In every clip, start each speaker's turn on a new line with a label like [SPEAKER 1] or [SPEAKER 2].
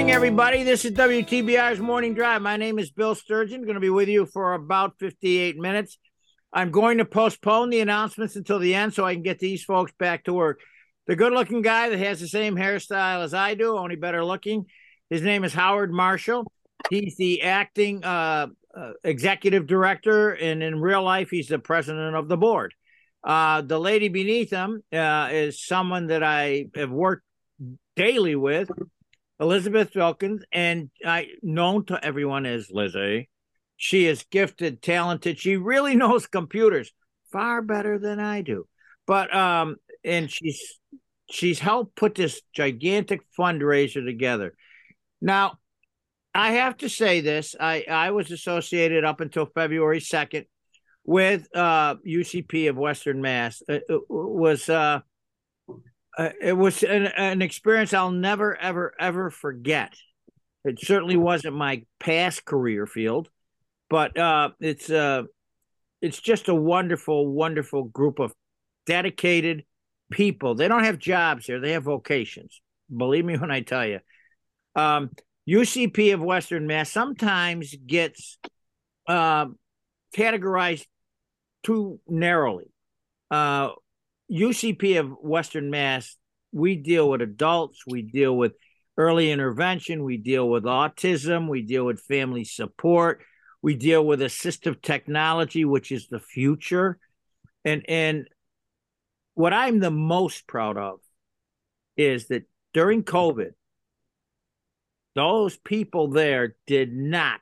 [SPEAKER 1] morning, everybody. This is WTBR's Morning Drive. My name is Bill Sturgeon. Going to be with you for about 58 minutes. I'm going to postpone the announcements until the end so I can get these folks back to work. The good-looking guy that has the same hairstyle as I do, only better looking, his name is Howard Marshall. He's the acting executive director, and in real life, he's the president of the board. The lady beneath him is someone that I have worked daily with, Elizabeth Wilkins, and known to everyone as Lizzie. She is gifted, talented. She really knows computers far better than I do. But and she's helped put this gigantic fundraiser together. Now, I have to say this. I was associated up until February 2nd with UCP of Western Mass. It was an experience I'll never, ever, ever forget. It certainly wasn't my past career field, but it's just a wonderful, wonderful group of dedicated people. They don't have jobs here. They have vocations. Believe me when I tell you. UCP of Western Mass sometimes gets categorized too narrowly. UCP of Western Mass, we deal with adults, we deal with early intervention, we deal with autism, we deal with family support, we deal with assistive technology, which is the future. And what I'm the most proud of is that during COVID, those people there did not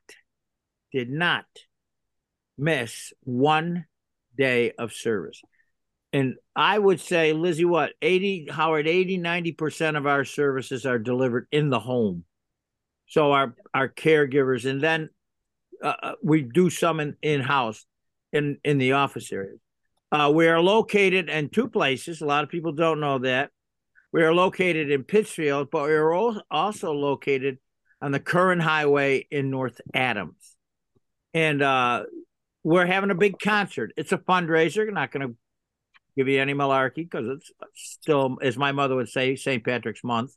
[SPEAKER 1] miss one day of service. And I would say, Lizzie, what, 90% of our services are delivered in the home. So our caregivers, and then we do some in-house in the office areas. We are located in two places. A lot of people don't know that. We are located in Pittsfield, but we are also located on the Curran Highway in North Adams. And we're having a big concert. It's a fundraiser. We're not going to give you any malarkey because it's still, as my mother would say, St. Patrick's Month.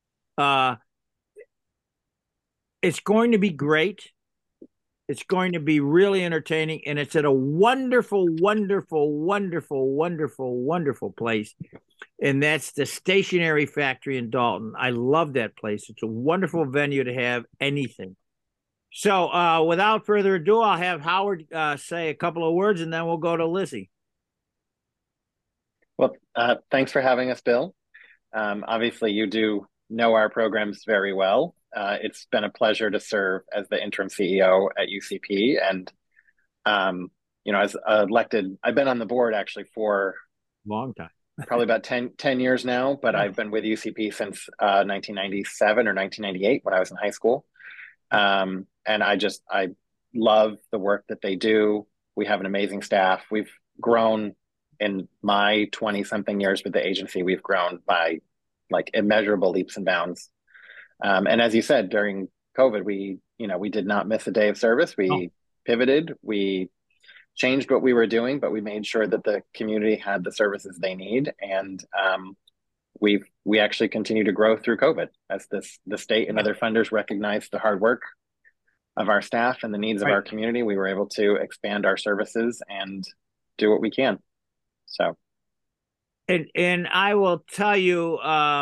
[SPEAKER 1] It's going to be great. It's going to be really entertaining, and it's at a wonderful, wonderful, wonderful, wonderful, wonderful place, and that's the Stationery Factory in Dalton. I love that place. It's a wonderful venue to have anything. So without further ado, I'll have Howard say a couple of words, and then we'll go to Lizzie.
[SPEAKER 2] Well, thanks for having us, Bill. Obviously, you do know our programs very well. It's been a pleasure to serve as the interim CEO at UCP. And, as elected, I've been on the board actually for
[SPEAKER 1] long time,
[SPEAKER 2] probably about 10 years now, but I've been with UCP since 1997 or 1998 when I was in high school. And I love the work that they do. We have an amazing staff. We've grown in my 20-something years with the agency. We've grown by like immeasurable leaps and bounds. And as you said, during COVID, we did not miss a day of service. We pivoted, we changed what we were doing, but we made sure that the community had the services they need. And we actually continue to grow through COVID as the state and other funders recognize the hard work of our staff and the needs of our community. We were able to expand our services and do what we can. So.
[SPEAKER 1] And I will tell you,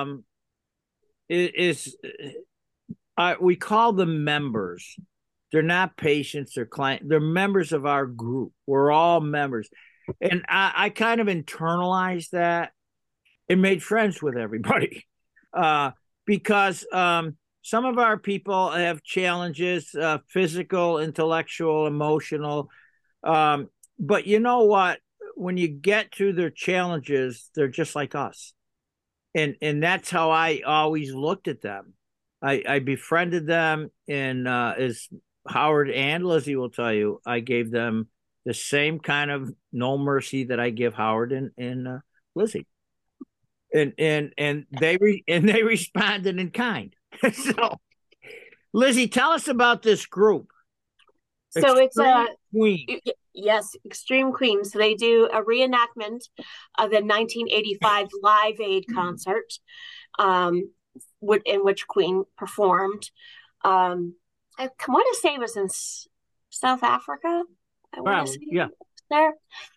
[SPEAKER 1] we call them members. They're not patients, they're clients. They're members of our group. We're all members. And I kind of internalized that and made friends with everybody because some of our people have challenges, physical, intellectual, emotional. But you know what? When you get through their challenges, they're just like us. And that's how I always looked at them. I befriended them, and as Howard and Lizzie will tell you, I gave them the same kind of no mercy that I give Howard and Lizzie. And they responded in kind. So, Lizzie, tell us about this group.
[SPEAKER 3] So it's a
[SPEAKER 1] Queen.
[SPEAKER 3] Yes, Extreme Queen. So they do a reenactment of the 1985 Live Aid concert. in which Queen performed. I want to say it was in South Africa. I want to say
[SPEAKER 1] Yeah.
[SPEAKER 3] there.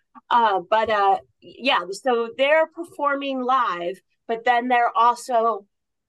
[SPEAKER 3] Yeah, so they're performing live, but then they're also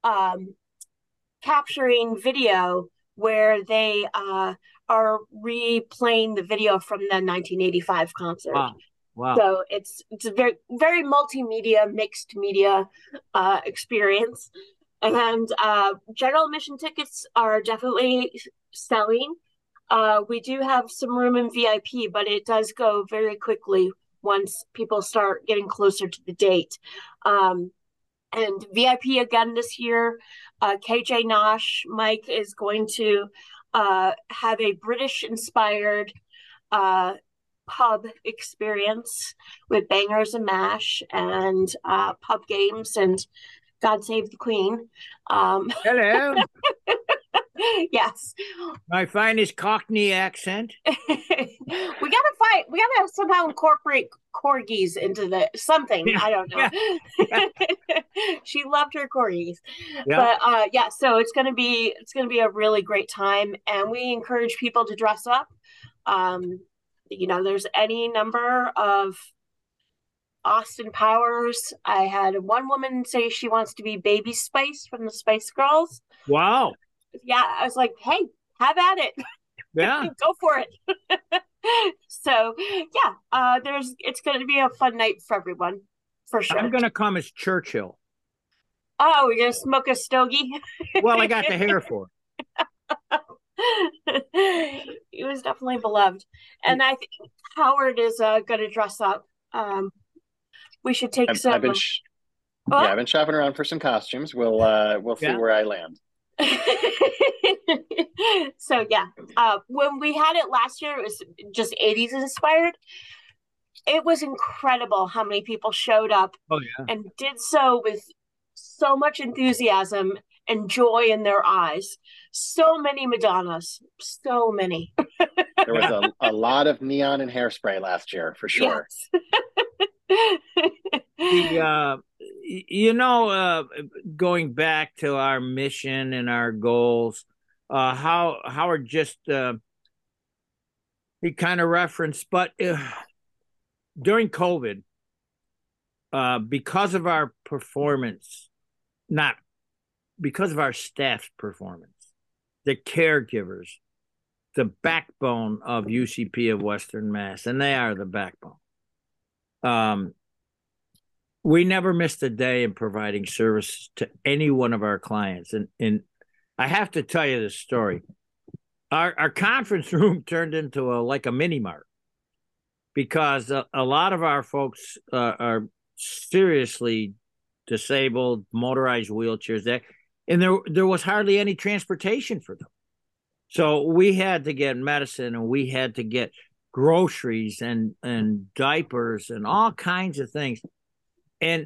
[SPEAKER 3] capturing video where they are replaying the video from the 1985 concert.
[SPEAKER 1] Wow.
[SPEAKER 3] So it's a very, very multimedia, mixed media experience. And general admission tickets are definitely selling. We do have some room in VIP, but it does go very quickly once people start getting closer to the date. And VIP again this year, KJ Nosh, Mike is going to have a British-inspired pub experience with bangers and mash and pub games and God Save the Queen.
[SPEAKER 1] Hello.
[SPEAKER 3] Yes.
[SPEAKER 1] My finest Cockney accent.
[SPEAKER 3] We gotta somehow incorporate corgis into something. Yeah, I don't know. Yeah. She loved her corgis. Yeah. But yeah, so it's gonna be a really great time, and we encourage people to dress up. There's any number of Austin Powers. I had one woman say she wants to be Baby Spice from the Spice Girls.
[SPEAKER 1] Wow.
[SPEAKER 3] Yeah, I was like, hey, have at it.
[SPEAKER 1] Yeah.
[SPEAKER 3] Go for it. So yeah, it's gonna be a fun night for everyone, for sure.
[SPEAKER 1] I'm gonna come as Churchill.
[SPEAKER 3] Oh, we're gonna smoke a stogie?
[SPEAKER 1] Well, I got the hair for
[SPEAKER 3] it. He was definitely beloved. And I think Howard is gonna dress up. We should take some.
[SPEAKER 2] I've been shopping around for some costumes. We'll see where I land.
[SPEAKER 3] So yeah, when we had it last year, it was just 80s inspired. It was incredible how many people showed up and did so with so much enthusiasm and joy in their eyes. So many Madonnas, so many.
[SPEAKER 2] There was a lot of neon and hairspray last year, for sure.
[SPEAKER 1] Yes. Going back to our mission and our goals, Howard just he kind of referenced, but during COVID, because of our performance, not because of our staff's performance, the caregivers, the backbone of UCP of Western Mass, and they are the backbone. We never missed a day in providing services to any one of our clients. And I have to tell you this story. Our conference room turned into like a mini mart because a lot of our folks are seriously disabled, motorized wheelchairs, and there was hardly any transportation for them. So we had to get medicine, and we had to get groceries and diapers and all kinds of things. And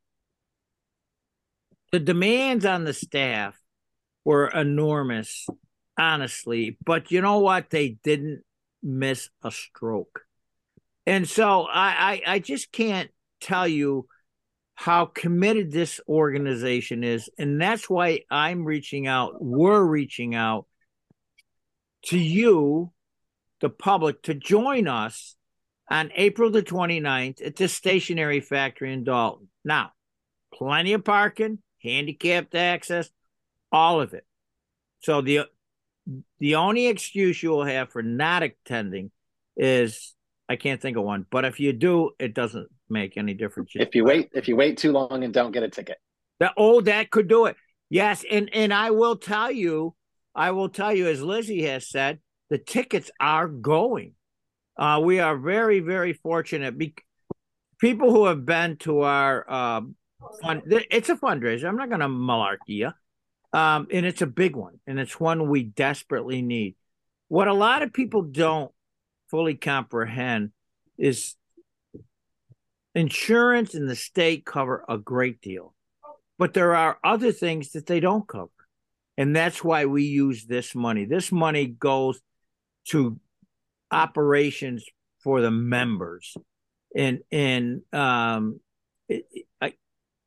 [SPEAKER 1] the demands on the staff were enormous, honestly. But you know what? They didn't miss a stroke. And so I just can't tell you how committed this organization is. And that's why we're reaching out to you, the public, to join us on April the 29th at the Stationery Factory in Dalton. Now, plenty of parking, handicapped access, all of it. So the only excuse you will have for not attending is, I can't think of one, but if you do, it doesn't make any difference.
[SPEAKER 2] If you wait too long and don't get a ticket.
[SPEAKER 1] That could do it. Yes, and I will tell you, as Lizzie has said, the tickets are going. We are very, very fortunate. People who have been to our it's a fundraiser. I'm not going to malarkey you. And it's a big one, and it's one we desperately need. What a lot of people don't fully comprehend is insurance and the state cover a great deal, but there are other things that they don't cover. And that's why we use this money. This money goes to operations for the members. And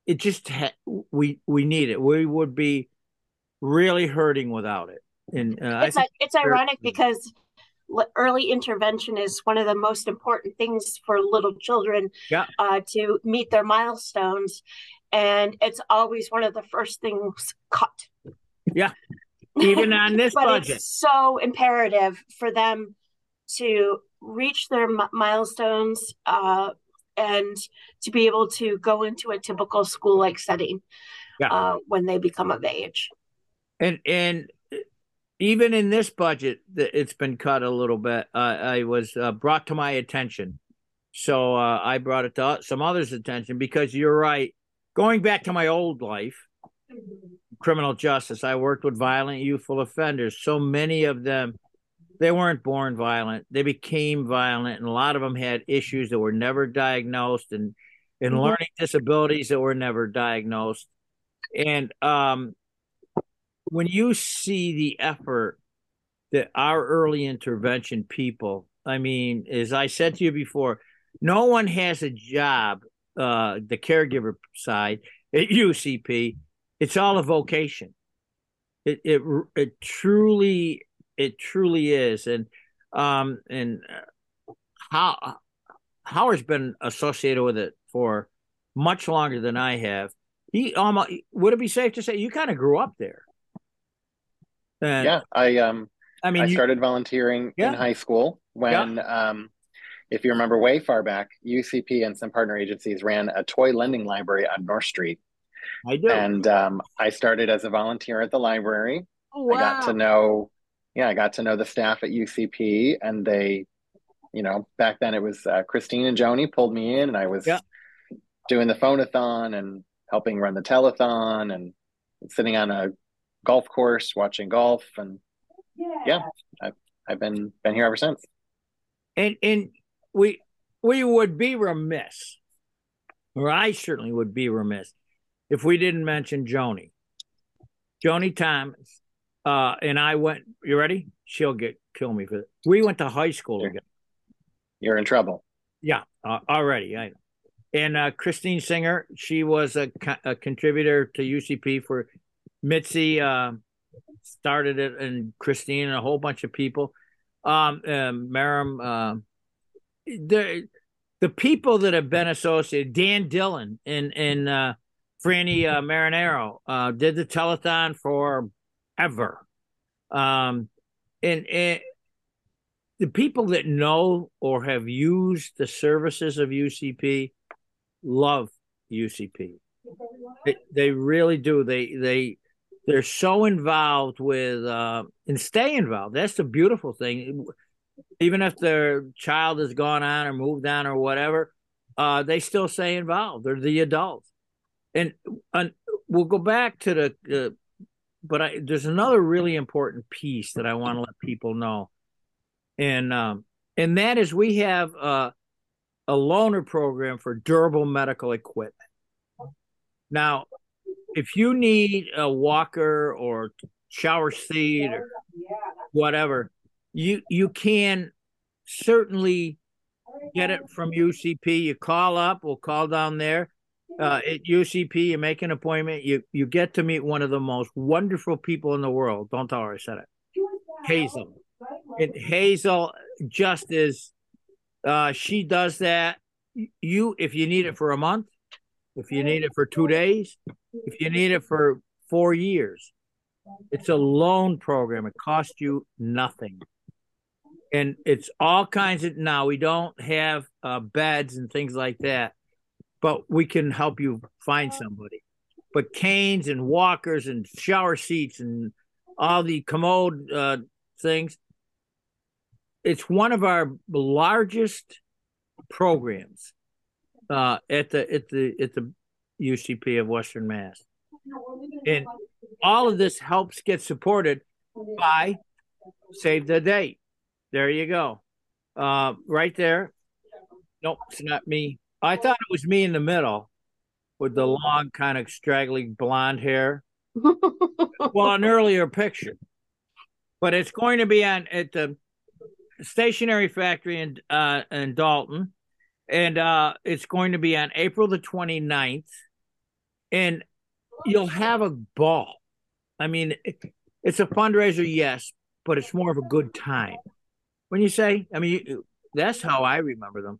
[SPEAKER 1] it just we need it. We would be really hurting without it. And I think
[SPEAKER 3] it's ironic because early intervention is one of the most important things for little children
[SPEAKER 1] yeah,
[SPEAKER 3] to meet their milestones, and it's always one of the first things cut.
[SPEAKER 1] yeah. Even on this
[SPEAKER 3] But
[SPEAKER 1] budget,
[SPEAKER 3] it's so imperative for them to reach their milestones and to be able to go into a typical school-like setting
[SPEAKER 1] yeah.
[SPEAKER 3] when they become of age.
[SPEAKER 1] And even in this budget, it's been cut a little bit. I was brought to my attention, so I brought it to some others' attention because you're right. Going back to my old life, criminal justice, I worked with violent youthful offenders. So many of them, they weren't born violent; they became violent, and a lot of them had issues that were never diagnosed, and learning disabilities that were never diagnosed. And when you see the effort that our early intervention people, I mean, as I said to you before, no one has a job, the caregiver side at UCP. It's all a vocation. It truly is. And how Howard's been associated with it for much longer than I have. He almost, would it be safe to say you kind of grew up there? And
[SPEAKER 2] Yeah,
[SPEAKER 1] I mean,
[SPEAKER 2] I started volunteering in
[SPEAKER 1] yeah,
[SPEAKER 2] high school
[SPEAKER 1] yeah,
[SPEAKER 2] when, if you remember way far back, UCP and some partner agencies ran a toy lending library on North Street.
[SPEAKER 1] I do.
[SPEAKER 2] And I started as a volunteer at the library.
[SPEAKER 1] Oh,
[SPEAKER 2] I got to
[SPEAKER 1] wow.
[SPEAKER 2] know, yeah, I got to know the staff at UCP, and they, back then it was Christine and Joni pulled me in, and I was
[SPEAKER 1] Yeah.
[SPEAKER 2] doing the phonathon and helping run the telethon and sitting on a golf course watching golf, and yeah, I've been here ever since.
[SPEAKER 1] And we would be remiss, or I certainly would be remiss, if we didn't mention Joni Thomas. And I went. You ready? She'll kill me for it. We went to high school
[SPEAKER 2] You're,
[SPEAKER 1] together.
[SPEAKER 2] you're in trouble.
[SPEAKER 1] Yeah, already. I know. And Christine Singer, she was a contributor to UCP for Mitzi. Started it, and Christine and a whole bunch of people. Maram, the people that have been associated, Dan Dillon and Franny Marinero did the telethon forever. And the people that know or have used the services of UCP love UCP. They really do. They're so involved with and stay involved. That's the beautiful thing. Even if their child has gone on or moved on or whatever, they still stay involved. They're the adults. And we'll go back to but there's another really important piece that I want to let people know. And that is we have a loaner program for durable medical equipment. Now, if you need a walker or shower seat or whatever, you can certainly get it from UCP. You call up, we'll call down there at UCP. You make an appointment. You get to meet one of the most wonderful people in the world. Don't tell her I said it. Hazel. And Hazel just is. She does that. If you need it for a month, if you need it for 2 days, if you need it for 4 years, it's a loan program. It costs you nothing. And it's all kinds of, now we don't have beds and things like that, but we can help you find somebody. But canes and walkers and shower seats and all the commode things, it's one of our largest programs at the UCP of Western Mass. And all of this helps get supported by Save the Date. There you go. Right there. Nope, it's not me. I thought it was me in the middle with the long, kind of straggly blonde hair. Well, an earlier picture. But it's going to be at the Stationery Factory in Dalton. And it's going to be on April the 29th and you'll have a ball. I mean, it's a fundraiser, yes, but it's more of a good time. When you say, I mean, that's how I remember them.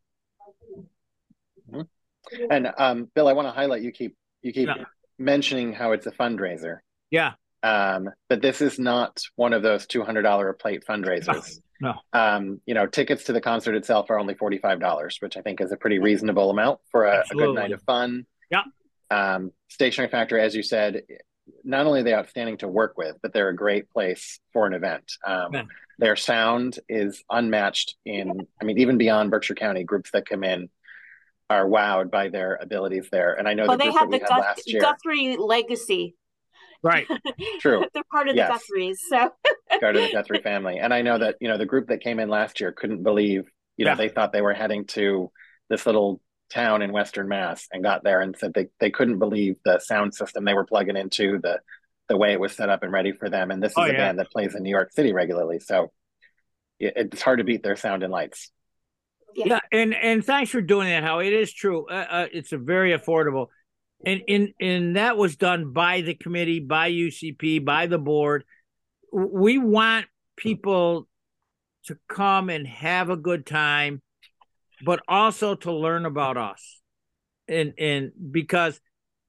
[SPEAKER 2] And Bill, I want to highlight you keep
[SPEAKER 1] Yeah.
[SPEAKER 2] mentioning how it's a fundraiser.
[SPEAKER 1] Yeah.
[SPEAKER 2] But this is not one of those $200 a plate fundraisers.
[SPEAKER 1] No.
[SPEAKER 2] You know, tickets to the concert itself are only $45, which I think is a pretty reasonable amount for a good night of fun.
[SPEAKER 1] Yeah.
[SPEAKER 2] Stationery Factory, as you said, not only are they outstanding to work with, but they're a great place for an event. Their sound is unmatched I mean, even beyond Berkshire County, groups that come in are wowed by their abilities there. And I know
[SPEAKER 3] they have the Guthrie legacy.
[SPEAKER 1] Right.
[SPEAKER 2] True.
[SPEAKER 3] They're part of the Guthries. So
[SPEAKER 2] part of the Guthrie family. And I know that, you know, the group that came in last year couldn't believe, you know, they thought they were heading to this little town in Western Mass and got there and said they couldn't believe the sound system they were plugging into, the way it was set up and ready for them. And this is a band that plays in New York City regularly. So it's hard to beat their sound and lights.
[SPEAKER 1] Yeah. And thanks for doing that, Howie. It is true. It's a very affordable. And that was done by the committee, by UCP, by the board. We want people to come and have a good time, but also to learn about us. And because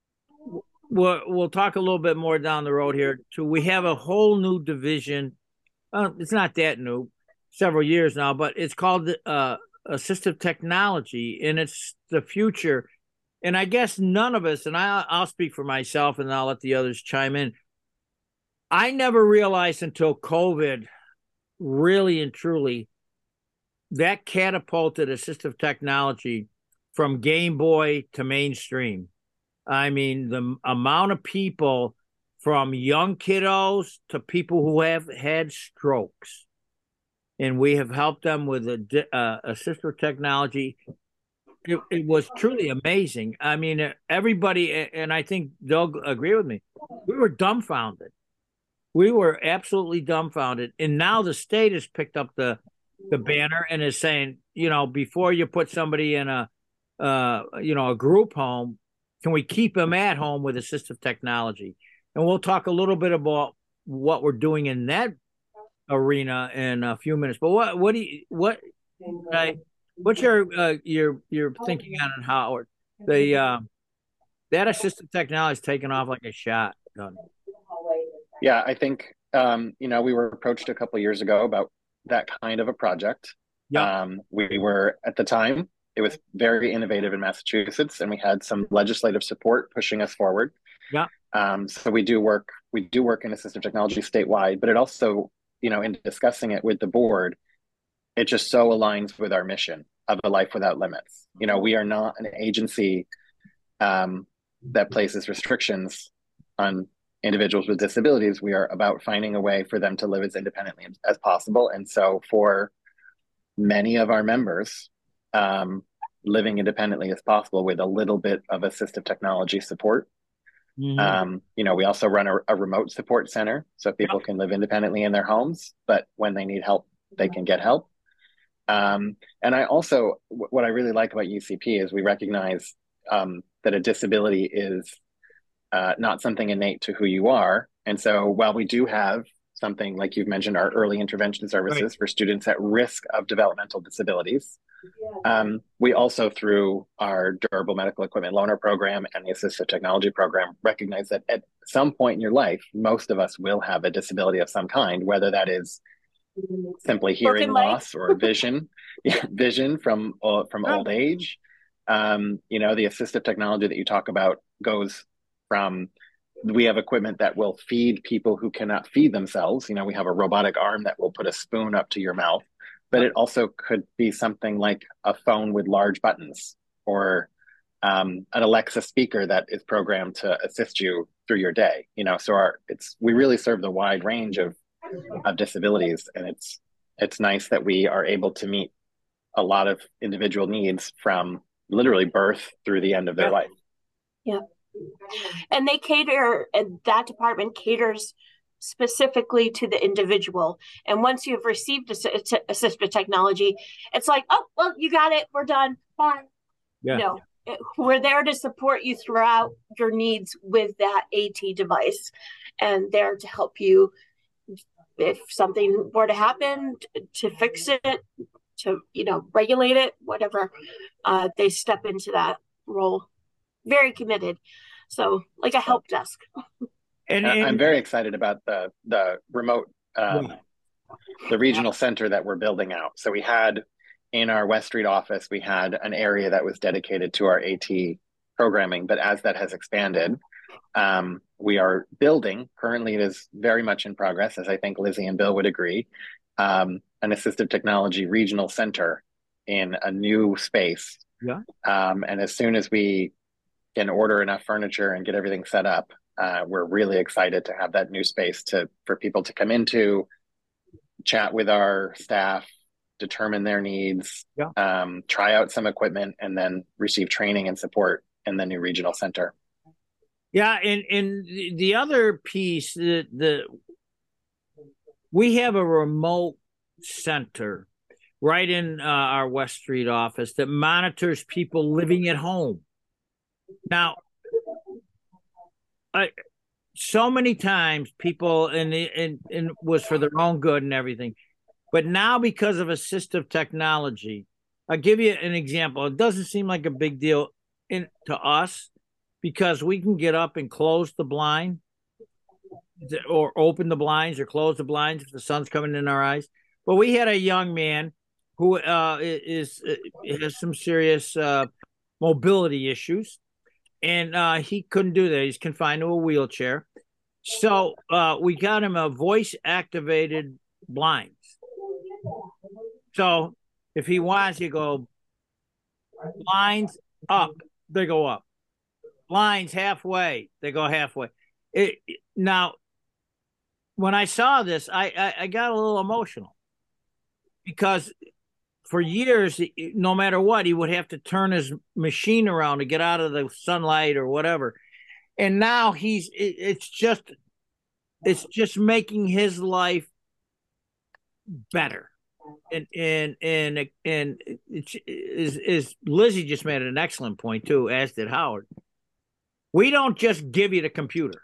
[SPEAKER 1] we'll talk a little bit more down the road here too. We have a whole new division. It's not that new, several years now, but it's called assistive technology, and it's the future. And I guess none of us, and I'll speak for myself and I'll let the others chime in. I never realized until COVID, really and truly, that catapulted assistive technology from Game Boy to mainstream. I mean, the amount of people, from young kiddos to people who have had strokes, and we have helped them with assistive technology. It was truly amazing. I mean, everybody, and I think they'll agree with me, we were dumbfounded. We were absolutely dumbfounded. And now the state has picked up the banner and is saying, you know, before you put somebody in a group home, can we keep them at home with assistive technology? And we'll talk a little bit about what we're doing in that arena in a few minutes. But what's your thinking on it, Howard? That assistive technology is taking off like a shot.
[SPEAKER 2] Yeah, I think we were approached a couple of years ago about that kind of a project. We were, at the time, it was very innovative in Massachusetts, and we had some legislative support pushing us forward. So we do work in assistive technology statewide, but it also, in discussing it with the board, it just so aligns with our mission of a life without limits. We are not an agency that places restrictions on individuals with disabilities. We are about finding a way for them to live as independently as possible. And so for many of our members, living independently as possible with a little bit of assistive technology support. Mm-hmm. We also run a remote support center so people can live independently in their homes, but when they need help, they can get help. And I also, what I really like about UCP is we recognize that a disability is not something innate to who you are. And so while we do have something like you've mentioned, our early intervention services for students at risk of developmental disabilities, we also, through our durable medical equipment loaner program and the assistive technology program, recognize that at some point in your life, most of us will have a disability of some kind, whether that is simply hearing loss or vision from old age. The assistive technology that you talk about goes from, we have equipment that will feed people who cannot feed themselves. We have a robotic arm that will put a spoon up to your mouth, but it also could be something like a phone with large buttons, or an Alexa speaker that is programmed to assist you through your day. So we really serve the wide range of disabilities, and it's nice that we are able to meet a lot of individual needs from literally birth through the end of their life.
[SPEAKER 3] Yeah. And that department caters specifically to the individual. And once you've received assistive technology, it's like, oh, well, you got it. We're done. Bye.
[SPEAKER 1] Yeah.
[SPEAKER 3] No, we're there to support you throughout your needs with that AT device, and there to help you if something were to happen, to fix it, to regulate it, whatever. They step into that role, very committed. So like a help desk.
[SPEAKER 2] And I'm very excited about the remote, the regional center that we're building out. So we had in our West Street office, we had an area that was dedicated to our AT programming, but as that has expanded, we are building, currently it is very much in progress, as I think Lizzie and Bill would agree, an assistive technology regional center in a new space.
[SPEAKER 1] Yeah.
[SPEAKER 2] And as soon as we can order enough furniture and get everything set up, we're really excited to have that new space for people to come into, chat with our staff, determine their needs, try out some equipment, and then receive training and support in the new regional center.
[SPEAKER 1] Yeah, and the other piece, we have a remote center right in our West Street office that monitors people living at home. Now, so many times people, and it was for their own good and everything, but now because of assistive technology, I'll give you an example. It doesn't seem like a big deal to us, because we can get up and close the blind or open the blinds or close the blinds if the sun's coming in our eyes. But we had a young man who has some serious mobility issues, and he couldn't do that. He's confined to a wheelchair. So we got him a voice-activated blinds. So if he wants, you go blinds up, they go up. Blinds halfway, they go halfway. Now, when I saw this, I got a little emotional, because for years, no matter what, he would have to turn his machine around to get out of the sunlight or whatever. And now it's just making his life better. And it's Lizzie just made an excellent point too, as did Howard. We don't just give you the computer.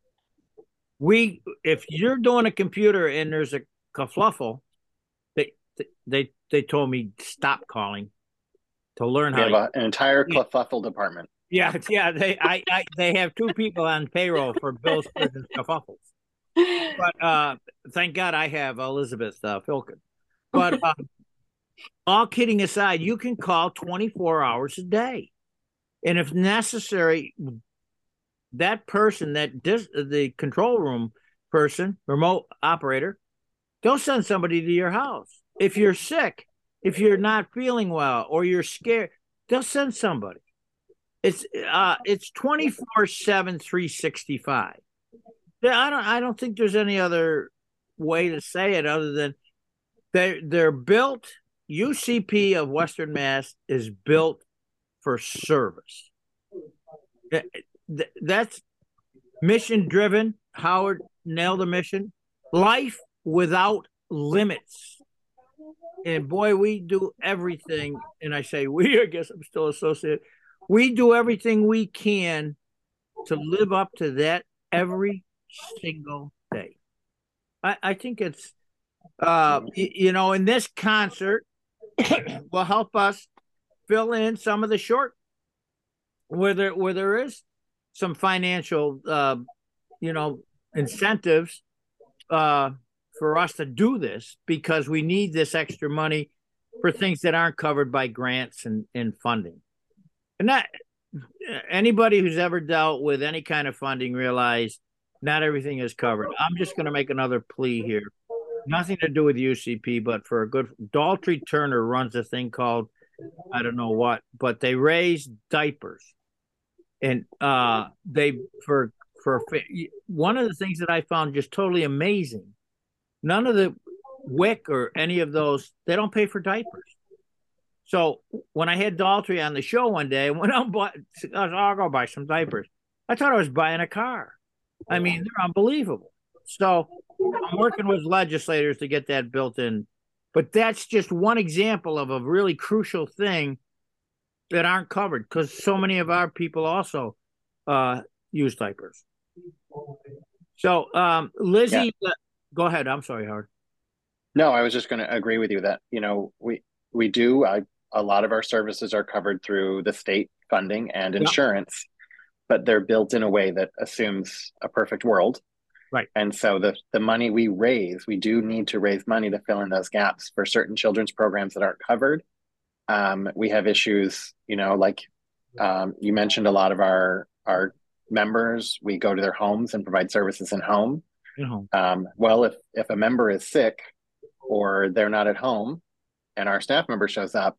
[SPEAKER 1] If you're doing a computer and there's a kerfluffle, they told me stop calling to learn how.
[SPEAKER 2] We have an entire kerfuffle department.
[SPEAKER 1] Yeah. They have two people on payroll for Bill's kerfuffles. But thank God I have Elizabeth Filkin. But all kidding aside, you can call 24 hours a day, and if necessary, that person, the control room person, remote operator, they'll send somebody to your house. If you're sick, if you're not feeling well, or you're scared, they'll send somebody. It's 24/7, 365. I don't think there's any other way to say it other than they're built. UCP of Western Mass is built for service. That's mission driven. Howard nailed the mission. Life without limits. And boy, we do everything. And I say we, I guess I'm still associated. We do everything we can to live up to that every single day. I think it's, in this concert will help us fill in some of the short where there is some financial, incentives for us to do this, because we need this extra money for things that aren't covered by grants and funding. And that anybody who's ever dealt with any kind of funding realize not everything is covered. I'm just going to make another plea here. Nothing to do with UCP, but for a good Daltrey Turner runs a thing called, I don't know what, but they raise diapers. And for one of the things that I found just totally amazing, none of the WIC or any of those, they don't pay for diapers. So when I had Daltrey on the show one day, I went out and bought, I'll go buy some diapers. I thought I was buying a car. I mean, they're unbelievable. So I'm working with legislators to get that built in. But that's just one example of a really crucial thing that aren't covered because so many of our people also use diapers. So, Lizzie, go ahead. I'm sorry, Howard.
[SPEAKER 2] No, I was just going to agree with you that, we do, a lot of our services are covered through the state funding and insurance, but they're built in a way that assumes a perfect world.
[SPEAKER 1] Right.
[SPEAKER 2] And so the money we raise, we do need to raise money to fill in those gaps for certain children's programs that aren't covered. We have issues, like you mentioned, a lot of our members, we go to their homes and provide services in home. Well, if a member is sick or they're not at home and our staff member shows up,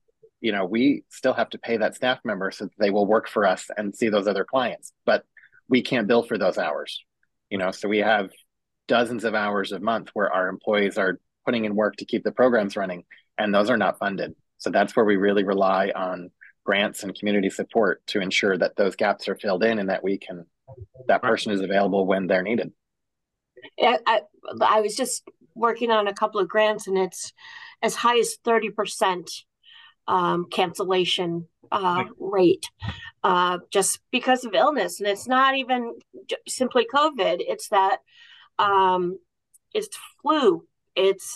[SPEAKER 2] we still have to pay that staff member so that they will work for us and see those other clients, but we can't bill for those hours. So we have dozens of hours a month where our employees are putting in work to keep the programs running, and those are not funded. So that's where we really rely on grants and community support to ensure that those gaps are filled in and that that person is available when they're needed.
[SPEAKER 3] I was just working on a couple of grants, and it's as high as 30% cancellation rate, just because of illness. And it's not even simply COVID. It's that it's flu. It's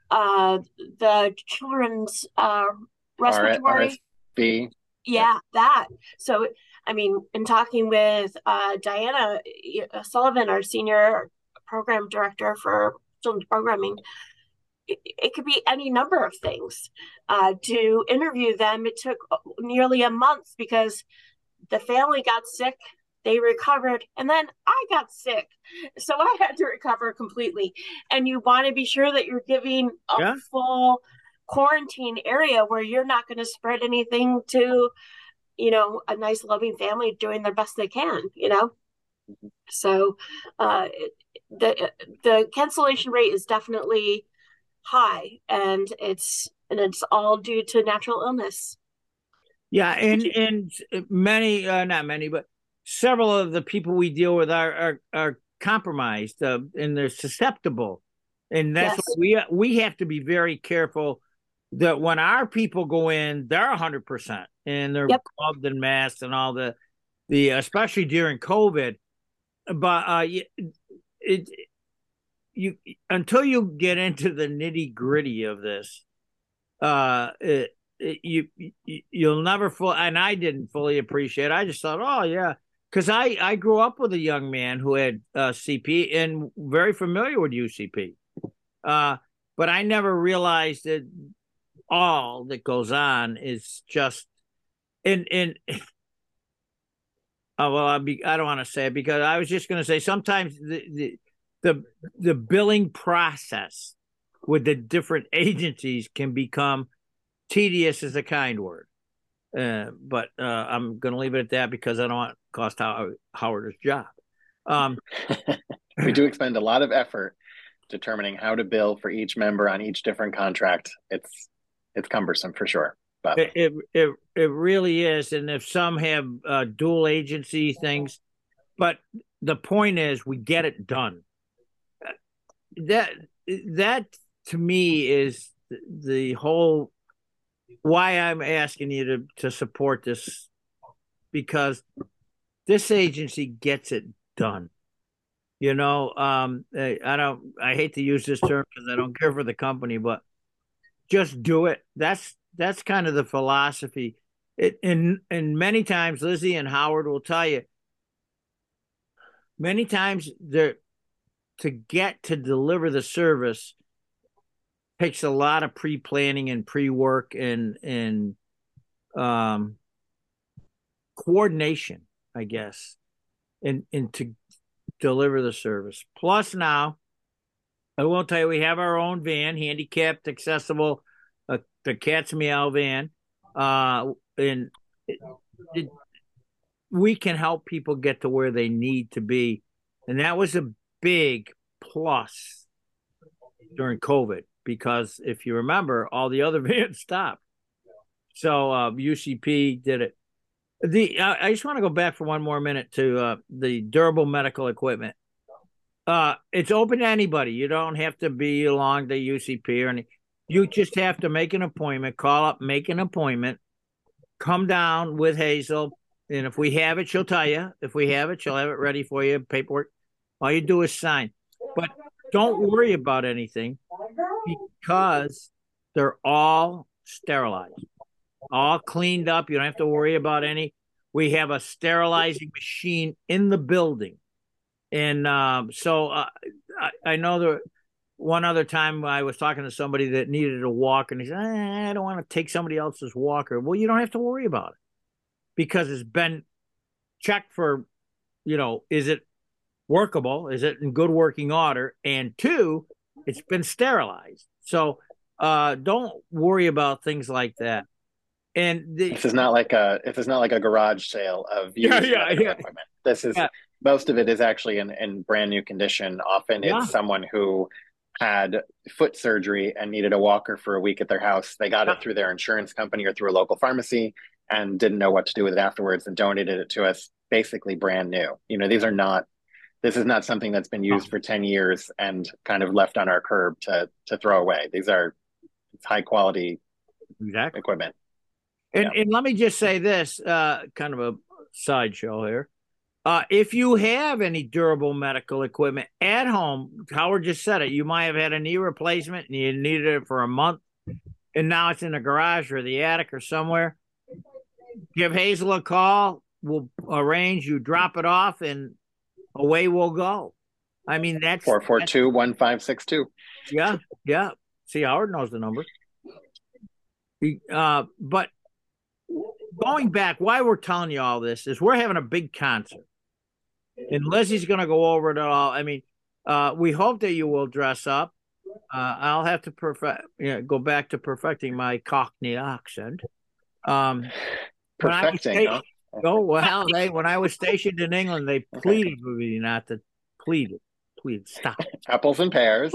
[SPEAKER 3] the children's respiratory.
[SPEAKER 2] RSV.
[SPEAKER 3] Yeah, that. So, I mean, in talking with Diana Sullivan, our senior program director for children's programming, it could be any number of things. To interview them, it took nearly a month because the family got sick, they recovered, and then I got sick. So I had to recover completely. And you want to be sure that you're giving a full quarantine area where you're not going to spread anything to, a nice loving family doing their best they can, So the cancellation rate is definitely high, and it's all due to natural illness.
[SPEAKER 1] Yeah, and many, not many, but several of the people we deal with are compromised and they're susceptible, and that's why we have to be very careful that when our people go in, they're 100% and they're gloved and masked and all the especially during COVID. But you until you get into the nitty gritty of this, you'll never and I didn't fully appreciate it. I just thought, oh yeah, because I grew up with a young man who had CP and very familiar with UCP, but I never realized that all that goes on is just well, I don't want to say it because I was just going to say sometimes the billing process with the different agencies can become tedious, is a kind word. But I'm going to leave it at that because I don't want to cost Howard his job.
[SPEAKER 2] We do expend a lot of effort determining how to bill for each member on each different contract. It's cumbersome for sure. But
[SPEAKER 1] it really is. And if some have dual agency things, but the point is we get it done. That to me is the whole why I'm asking you to support this, because this agency gets it done. I hate to use this term because I don't care for the company, but just do it. That's kind of the philosophy. And many times Lizzie and Howard will tell you, many times to get to deliver the service takes a lot of pre-planning and pre-work and coordination, I guess, and to deliver the service. Plus now, I will tell you, we have our own van, handicapped, accessible, the Cat's Meow van, and we can help people get to where they need to be. And that was a big plus during COVID, because if you remember, all the other vans stopped. So UCP did it. I just want to go back for one more minute to the durable medical equipment. It's open to anybody. You don't have to belong to UCP or anything. You just have to make an appointment, call up, make an appointment, come down with Hazel, and if we have it, she'll tell you. If we have it, she'll have it ready for you. Paperwork. All you do is sign. But don't worry about anything because they're all sterilized, all cleaned up. You don't have to worry about any. We have a sterilizing machine in the building. And so I know that one other time I was talking to somebody that needed a walker, and he said, I don't want to take somebody else's walker. Well, you don't have to worry about it because it's been checked for, is it workable? Is it in good working order? And two, it's been sterilized. So don't worry about things like that. And
[SPEAKER 2] this is not like a garage sale of used equipment. This is most of it is actually in brand new condition. Often it's someone who had foot surgery and needed a walker for a week at their house. They got it through their insurance company or through a local pharmacy and didn't know what to do with it afterwards and donated it to us basically brand new. This is not something that's been used for 10 years and kind of left on our curb to throw away. It's high quality equipment.
[SPEAKER 1] And let me just say this, kind of a sideshow here. If you have any durable medical equipment at home, Howard just said it, you might have had a knee replacement and you needed it for a month, and now it's in the garage or the attic or somewhere. Give Hazel a call. We'll arrange, you drop it off, and away we'll go. I mean, that's
[SPEAKER 2] 442-1562.
[SPEAKER 1] Yeah. See, Howard knows the number. But going back, why we're telling you all this is we're having a big concert. And Lizzie's going to go over it all. I mean, we hope that you will dress up. I'll have to go back to perfecting my Cockney accent.
[SPEAKER 2] Perfecting, huh?
[SPEAKER 1] Oh, well, when I was stationed in England, they pleaded with me not to pleaded, stop.
[SPEAKER 2] Apples and pears.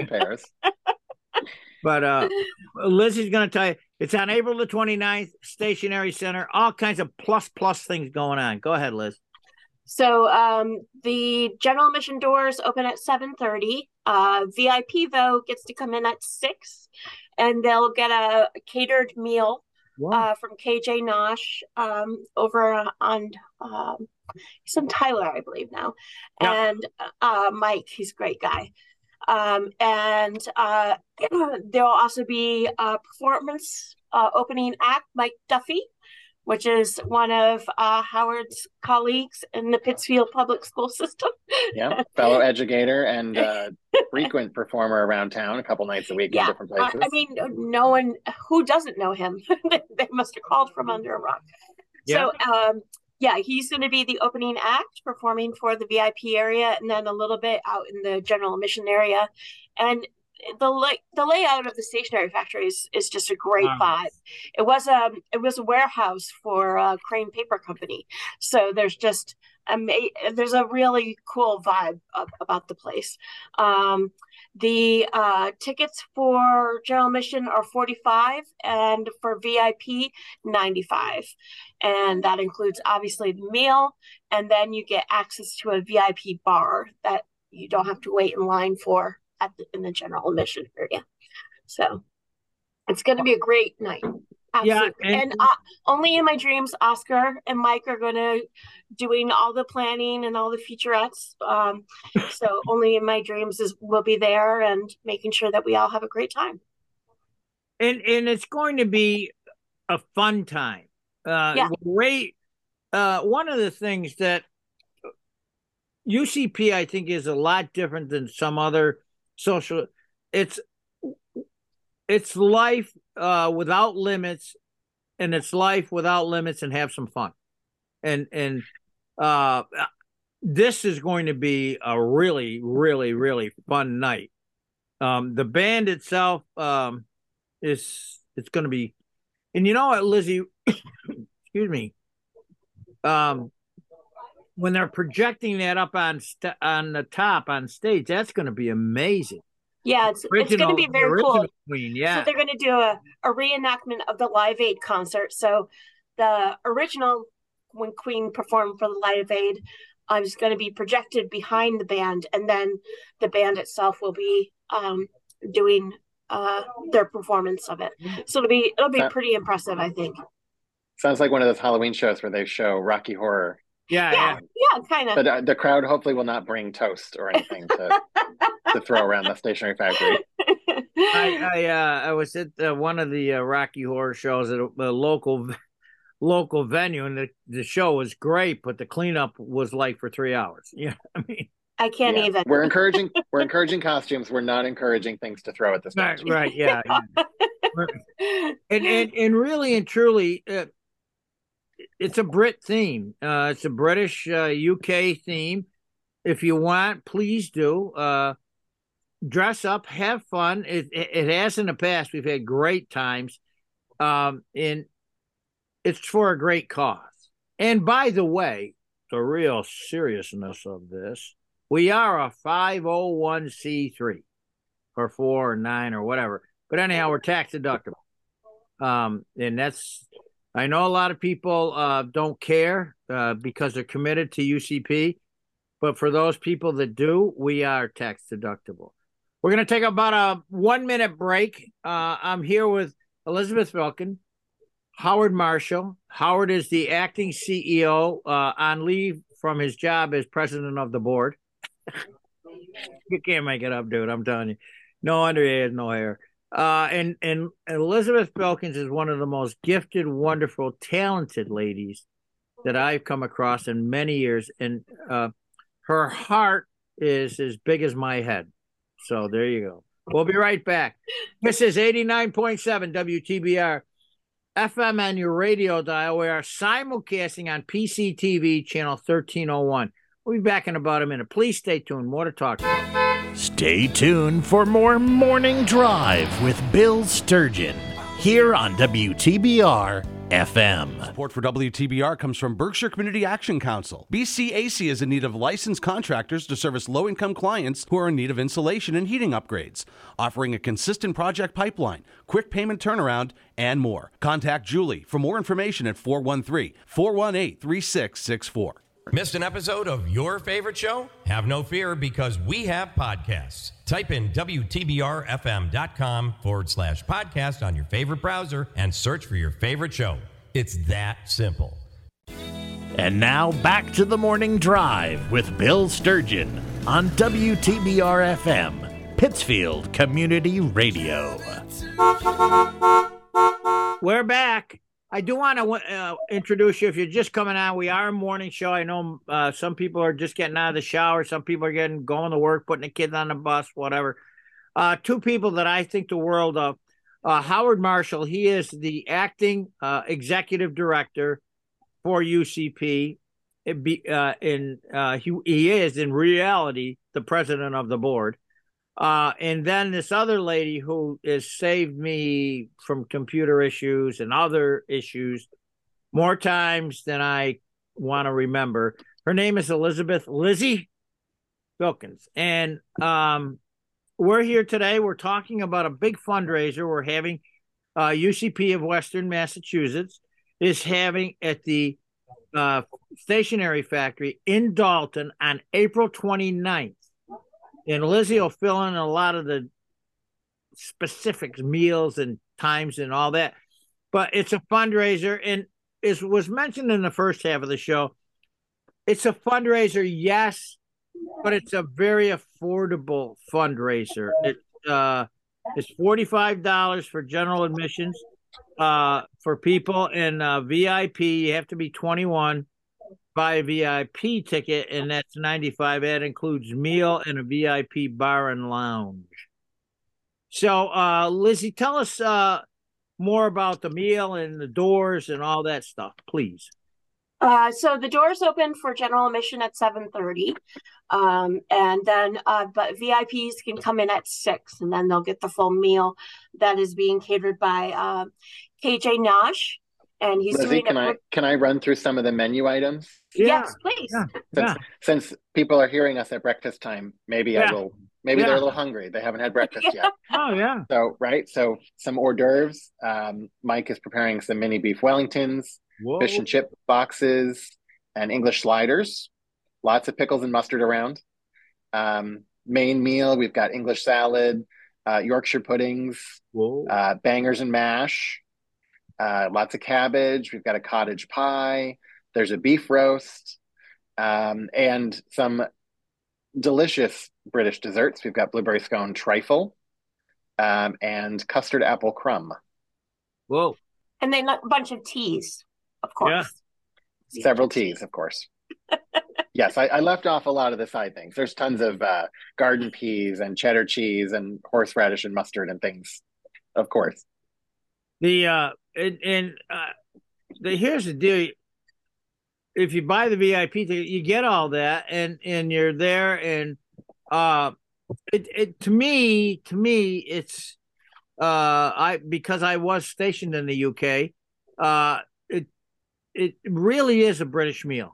[SPEAKER 1] But Lizzie's going to tell you, it's on April the 29th, Stationery Center, all kinds of plus things going on. Go ahead, Liz.
[SPEAKER 3] So the general admission doors open at 7:30. VIP, though, gets to come in at 6, and they'll get a catered meal from KJ Nosh over on he's in Tyler, I believe now. Yeah. And Mike, he's a great guy. And there'll also be a performance opening act, Mike Duffy, which is one of Howard's colleagues in the Pittsfield public school system.
[SPEAKER 2] Yeah, fellow educator and frequent performer around town a couple nights a week in different places.
[SPEAKER 3] I mean, no one who doesn't know him, they must have called from under a rock. Yeah. So, he's going to be the opening act, performing for the VIP area, and then a little bit out in the general admission area. And the layout of the stationery factory is just a great vibe. It was a warehouse for Crane Paper Company, so there's just there's a really cool vibe about the place. The tickets for general admission are $45, and for VIP $95, and that includes obviously the meal, and then you get access to a VIP bar that you don't have to wait in line for in the general admission area. So it's going to be a great night. Absolutely. Yeah, and only in my dreams, Oscar and Mike are going to doing all the planning and all the featurettes. So only in my dreams we'll be there and making sure that we all have a great time.
[SPEAKER 1] And it's going to be a fun time. One of the things that UCP, I think, is a lot different than some other social. It's life without limits, and it's life without limits, and have some fun. And this is going to be a really, really, really fun night. The band itself it's going to be, and you know what, Lizzie, excuse me, when they're projecting that up on the top on stage, that's going to be amazing.
[SPEAKER 3] Yeah, it's going to be very cool.
[SPEAKER 1] Queen, yeah.
[SPEAKER 3] So they're going to do a reenactment of the Live Aid concert. So the original, when Queen performed for the Live Aid, is going to be projected behind the band, and then the band itself will be doing their performance of it. So it'll be pretty impressive, I think.
[SPEAKER 2] Sounds like one of those Halloween shows where they show Rocky Horror.
[SPEAKER 1] Yeah.
[SPEAKER 3] Kind of.
[SPEAKER 2] But the crowd hopefully will not bring toast or anything to throw around the stationery factory.
[SPEAKER 1] I was at one of the Rocky Horror shows at a local venue, and the show was great, but the cleanup was like for 3 hours. Yeah, I mean,
[SPEAKER 3] I can't even.
[SPEAKER 2] We're encouraging costumes. We're not encouraging things to throw at the stage.
[SPEAKER 1] Right. Yeah. and really and truly, it's a Brit theme. It's a British UK theme. If you want, please do. Dress up, have fun. It has in the past. We've had great times. And it's for a great cause. And by the way, the real seriousness of this, we are a 501c3 or 4 or 9 or whatever. But anyhow, we're tax deductible. And that's, I know a lot of people don't care because they're committed to UCP. But for those people that do, we are tax deductible. We're going to take about a 1-minute break. I'm here with Elizabeth Vilken, Howard Marshall. Howard is the acting CEO on leave from his job as president of the board. You can't make it up, dude. I'm telling you. No under he has no hair. And Elizabeth Vilkens is one of the most gifted, wonderful, talented ladies that I've come across in many years. And her heart is as big as my head. So there you go. We'll be right back. This is 89.7 WTBR FM on your radio dial. We are simulcasting on PCTV channel 1301. We'll be back in about a minute. Please stay tuned. More to talk about.
[SPEAKER 4] Stay tuned for more Morning Drive with Bill Sturgeon here on WTBR FM.
[SPEAKER 5] Support for WTBR comes from Berkshire Community Action Council. BCAC is in need of licensed contractors to service low-income clients who are in need of insulation and heating upgrades, offering a consistent project pipeline, quick payment turnaround, and more. Contact Julie for more information at 413-418-3664.
[SPEAKER 6] Missed an episode of your favorite show? Have no fear, because we have podcasts. Type in WTBRFM.com/podcast on your favorite browser and search for your favorite show. It's that simple.
[SPEAKER 4] And now back to the Morning Drive with Bill Sturgeon on WTBR FM, Pittsfield Community Radio.
[SPEAKER 1] We're back. I do want to introduce you. If you're just coming on, we are a morning show. I know some people are just getting out of the shower. Some people are going to work, putting the kids on the bus, whatever. Two people that I think the world of. Howard Marshall, he is the acting executive director for UCP. He is, in reality, the president of the board. And then this other lady who has saved me from computer issues and other issues more times than I want to remember. Her name is Lizzie Vilkens. And we're here today. We're talking about a big fundraiser we're having. UCP of Western Massachusetts is having at the stationery factory in Dalton on April 29th. And Lizzie will fill in a lot of the specifics, meals and times and all that. But it's a fundraiser. And as was mentioned in the first half of the show, it's a fundraiser, yes, but it's a very affordable fundraiser. It's $45 for general admissions for people. And VIP, you have to be 21. Buy a VIP ticket, and that's $95. That includes meal and a VIP bar and lounge. So, Lizzie, tell us more about the meal and the doors and all that stuff, please.
[SPEAKER 3] So the doors open for general admission at 7:30, and then but VIPs can come in at 6, and then they'll get the full meal that is being catered by KJ Nash. And he's
[SPEAKER 2] Lizzie,
[SPEAKER 3] doing
[SPEAKER 2] can I run through some of the menu items?
[SPEAKER 3] Yes, please.
[SPEAKER 2] Since people are hearing us at breakfast time, maybe I will. Maybe they're a little hungry. They haven't had breakfast yet.
[SPEAKER 1] Oh yeah.
[SPEAKER 2] So some hors d'oeuvres. Mike is preparing some mini beef Wellingtons, fish and chip boxes, and English sliders. Lots of pickles and mustard around. Main meal, we've got English salad, Yorkshire puddings, bangers and mash. lots of cabbage. We've got a cottage pie. There's a beef roast, and some delicious British desserts. We've got blueberry scone trifle, and custard apple crumb.
[SPEAKER 1] Whoa.
[SPEAKER 3] And then a bunch of teas, of course.
[SPEAKER 1] Yeah.
[SPEAKER 2] Several teas, of course. Yes, I left off a lot of the side things. There's tons of garden peas and cheddar cheese and horseradish and mustard and things, of course.
[SPEAKER 1] Here's the deal. If you buy the VIP ticket, you get all that, and you're there, and to me, it's because I was stationed in the UK, it really is a British meal.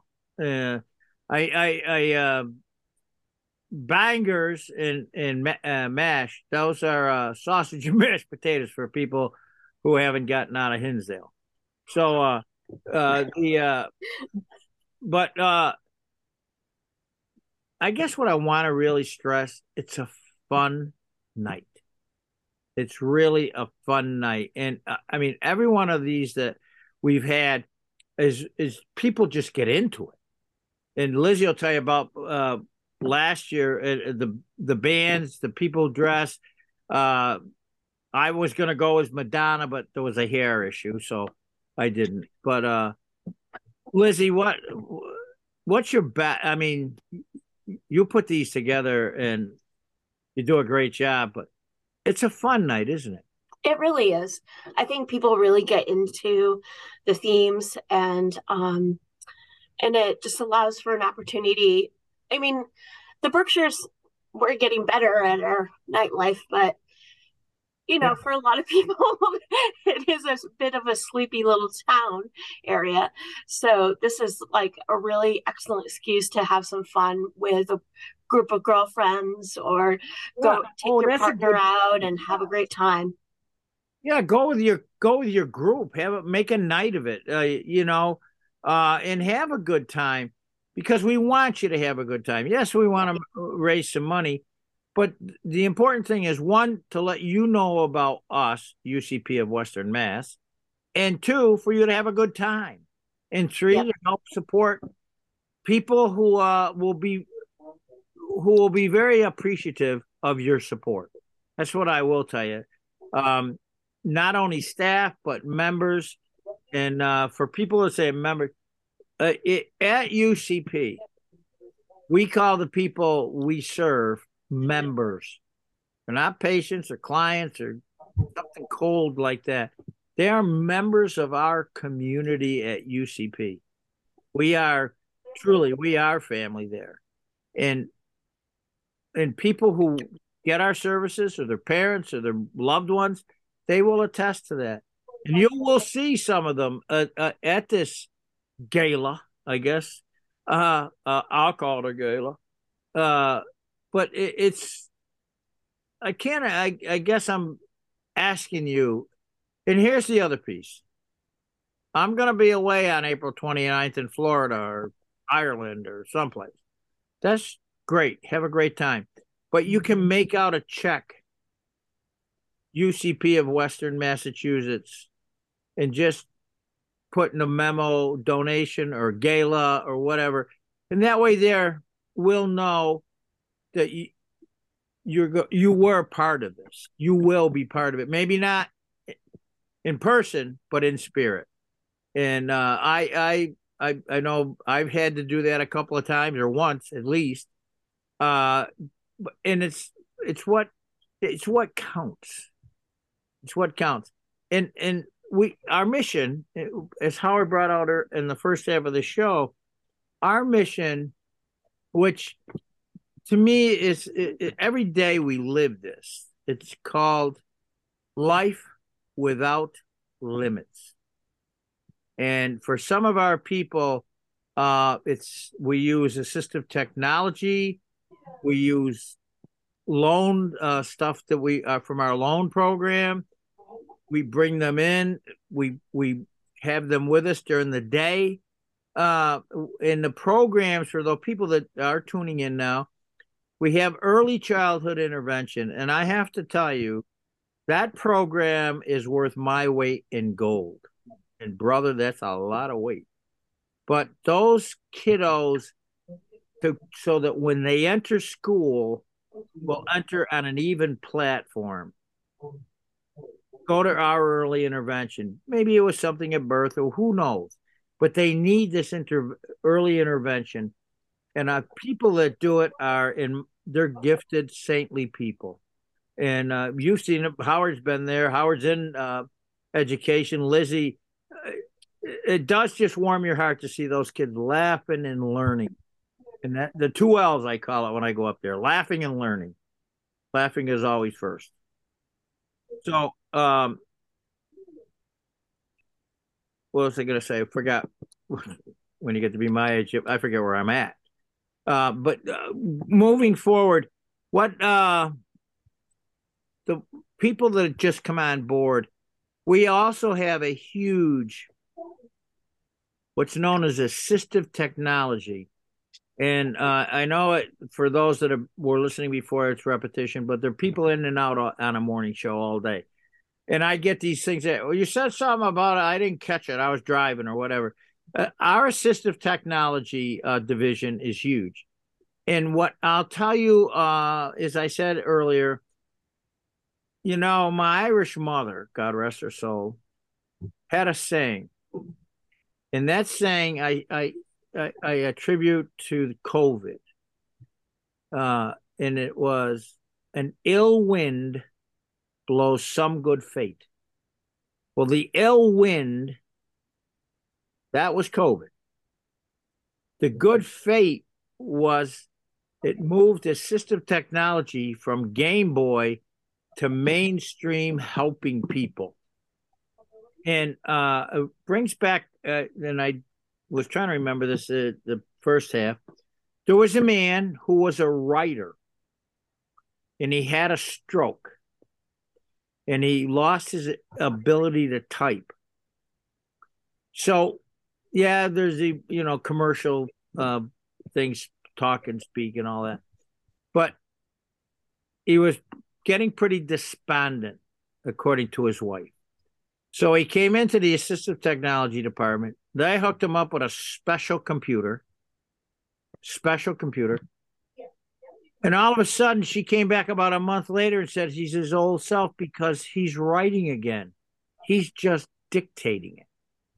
[SPEAKER 1] Bangers and mash, those are sausage and mashed potatoes for people who haven't gotten out of Hinsdale. So but I guess what I want to really stress, it's a fun night. It's really a fun night. And I mean, every one of these that we've had is people just get into it. And Lizzie will tell you about last year, the bands, the people dressed. I was going to go as Madonna, but there was a hair issue, so I didn't. But Lizzie, what's your I mean, you put these together and you do a great job, but it's a fun night, isn't it?
[SPEAKER 3] It really is. I think people really get into the themes, and it just allows for an opportunity. I mean, the Berkshires, we're getting better at our nightlife, but for a lot of people, it is a bit of a sleepy little town area. So this is like a really excellent excuse to have some fun with a group of girlfriends, or take your partner out and have a great time.
[SPEAKER 1] Yeah, go with your group. Make a night of it, and have a good time, because we want you to have a good time. Yes, we want to raise some money, but the important thing is, one, to let you know about us, UCP of Western Mass, and two, for you to have a good time, and three, to help support people who will be very appreciative of your support. That's what I will tell you. Not only staff, but members. And for people to say member, at UCP, we call the people we serve members. They're not patients or clients or something cold like that. They are members of our community at UCP. We are family there. And people who get our services, or their parents or their loved ones, they will attest to that. And you will see some of them at this gala, I guess. I'll call it a gala. But I guess I'm asking you, and here's the other piece. I'm going to be away on April 29th in Florida or Ireland or someplace. That's great. Have a great time. But you can make out a check, UCP of Western Massachusetts, and just put in a memo donation or gala or whatever. And that way we'll know that you were part of this. You will be part of it. Maybe not in person, but in spirit. And I know I've had to do that a couple of times, or once at least. And it's what counts. It's what counts. And our mission, as Howard brought out in the first half of the show, our mission, which to me is every day we live this. It's called Life Without Limits. And for some of our people, we use assistive technology. We use loan stuff that we from our loan program. We bring them in. We have them with us during the day. In the programs, for the people that are tuning in now, we have early childhood intervention. And I have to tell you, that program is worth my weight in gold. And brother, that's a lot of weight. But those kiddos, so that when they enter school, will enter on an even platform. Go to our early intervention. Maybe it was something at birth, or who knows. But they need this early intervention. And people that do it they're gifted, saintly people. And you've seen it. Howard's been there. Howard's in education. Lizzie, it does just warm your heart to see those kids laughing and learning. And that the 2 L's, I call it when I go up there: laughing and learning. Laughing is always first. So, what was I going to say? I forgot. When you get to be my age, I forget where I'm at. But moving forward, what the people that just come on board, we also have a huge, what's known as assistive technology. And I know it, for those that were listening before, it's repetition, but there are people in and out on a morning show all day. And I get these things that, well, you said something about it, I didn't catch it, I was driving or whatever. Our assistive technology division is huge. And what I'll tell you, as I said earlier, my Irish mother, God rest her soul, had a saying. And that saying I attribute to COVID. And it was, an ill wind blows some good fate. Well, the ill wind, that was COVID. The good fate was it moved assistive technology from Game Boy to mainstream helping people. And it brings back, and I was trying to remember this, the first half. There was a man who was a writer, and he had a stroke, and he lost his ability to type. So, yeah, there's the, commercial things, talk and speak and all that. But he was getting pretty despondent, according to his wife. So he came into the assistive technology department. They hooked him up with a special computer. And all of a sudden, she came back about a month later and said he's his old self because he's writing again. He's just dictating it.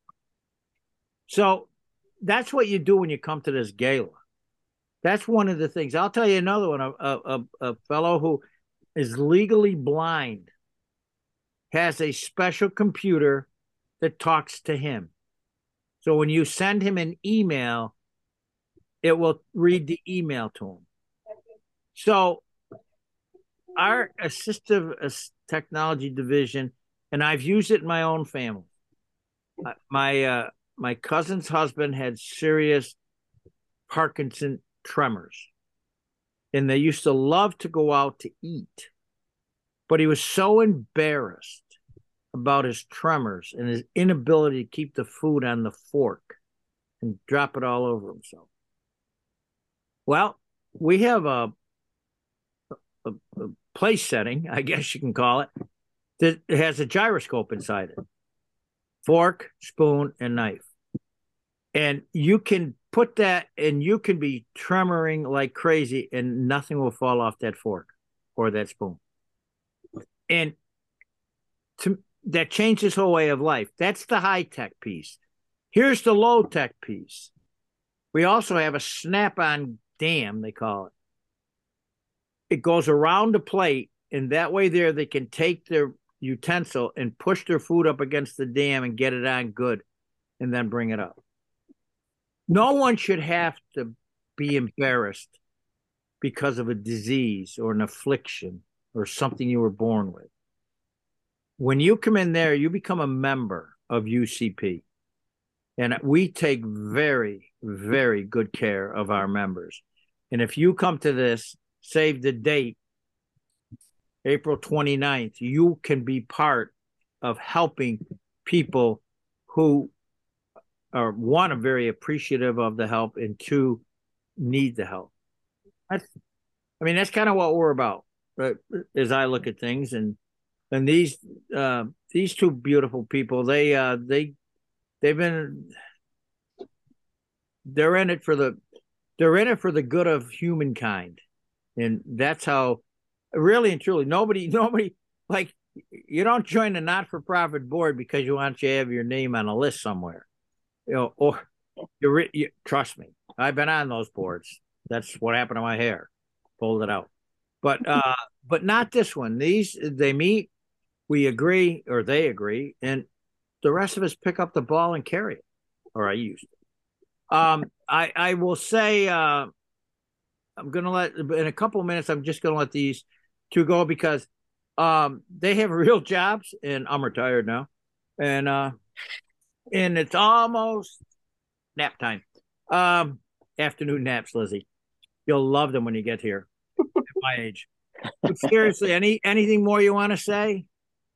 [SPEAKER 1] So that's what you do when you come to this gala. That's one of the things. I'll tell you another one. A fellow who is legally blind has a special computer that talks to him. So when you send him an email, it will read the email to him. So our assistive technology division, and I've used it in my own family. My cousin's husband had serious Parkinson tremors, and they used to love to go out to eat, but he was so embarrassed about his tremors and his inability to keep the food on the fork and drop it all over himself. Well, we have a place setting, I guess you can call it, that has a gyroscope inside it. Fork, spoon, and knife. And you can put that, and you can be tremoring like crazy, and nothing will fall off that fork or that spoon. And that changed his whole way of life. That's the high-tech piece. Here's the low-tech piece. We also have a snap-on dam, they call it. It goes around the plate, and that way there they can take their utensil and push their food up against the dam and get it on good and then bring it up. No one should have to be embarrassed because of a disease or an affliction or something you were born with. When you come in there, you become a member of UCP. And we take very, very good care of our members. And if you come to this, save the date, April 29th, you can be part of helping people who are, one, are very appreciative of the help, and two, need the help. That's kind of what we're about, right? As I look at things. And these two beautiful people, they they've been they're in it for the good of humankind, and that's how really and truly nobody like you don't join a not-for-profit board because you want to have your name on a list somewhere, or trust me, I've been on those boards. That's what happened to my hair, pulled it out, but not this one. They meet, we agree, or they agree, and the rest of us pick up the ball and carry it, or I used to. I will say I'm gonna let in a couple of minutes. I'm just gonna let these two go because they have real jobs, and I'm retired now, and it's almost nap time. Afternoon naps, Lizzie. You'll love them when you get here at my age. But seriously, anything more you want to say?